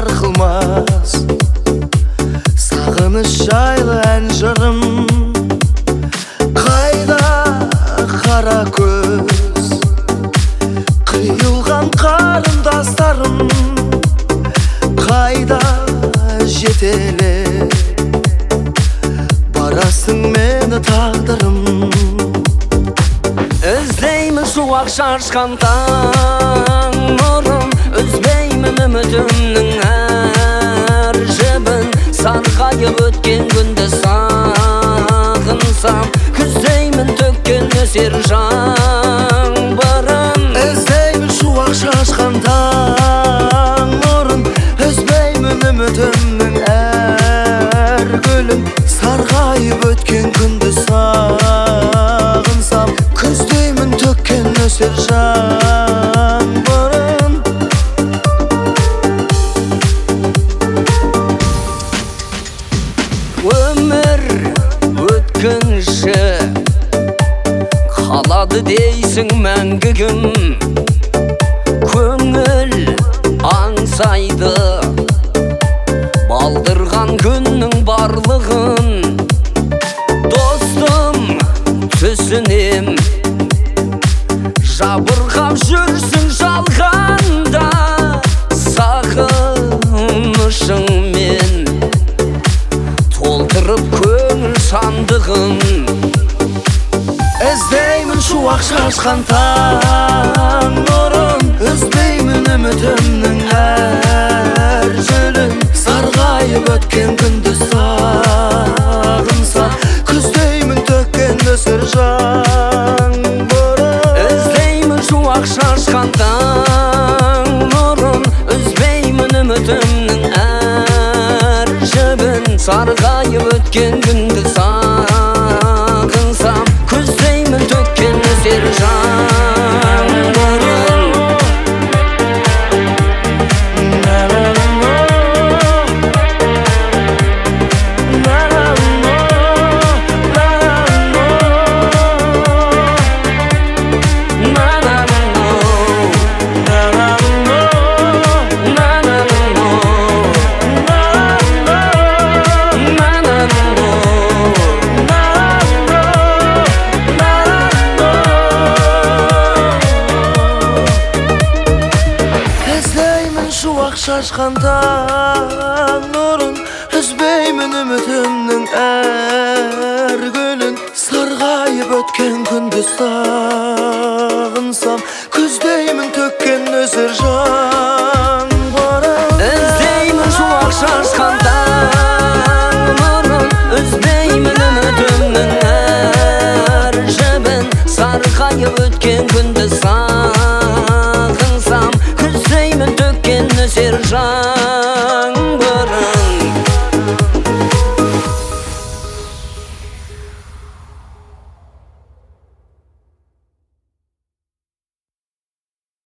сарқылмас сағыныш жайлы ән жырым. Қайда қара көз қиылған қарындастарым, қайда жетелеп барасың мені тағдырым. Іздеймін шуақ шашқан таң нұрын, үзбеймін үмітімнің әр жібін. Сарғайып өткен күнді сағынсам, күздеймін төккен нөсер жаңбырын. Іздеймін шуақ шашқан таң нұрын, үзбеймін үмітімнің әр гүлін. Сарғайып өткен күнді сағынсам, күздеймін төккен нөсер жаңбырын. Өмір өткінші қалады дейсің мәңгі кім? Көңіл аңсайды балдырған күннің барлығын. Достым түсінем, жабырқап жүрсің жалғанда, сағынышыңмен толтырып көңіл сандығын. Іздеймін шуақ шашқан таң нұрын, үзбеймін үмітімнің әр жүлін. Сарғайып өткен күнді сағынсам, күздеймін төккен нөсер жаңбырын. Іздеймін шуақ шашқан таң нұрын, үзбеймін үмітімнің әр жібін. Сарғайып өткен күнді сағынсам, күздеймін төккен нөсер жаңбырын. Шашқан таң нұрын, үзбеймін үмітімнің әр гүлін. Сарғайып өткен күнді сағынсам, күздеймін төккен нөсер жаңбырын.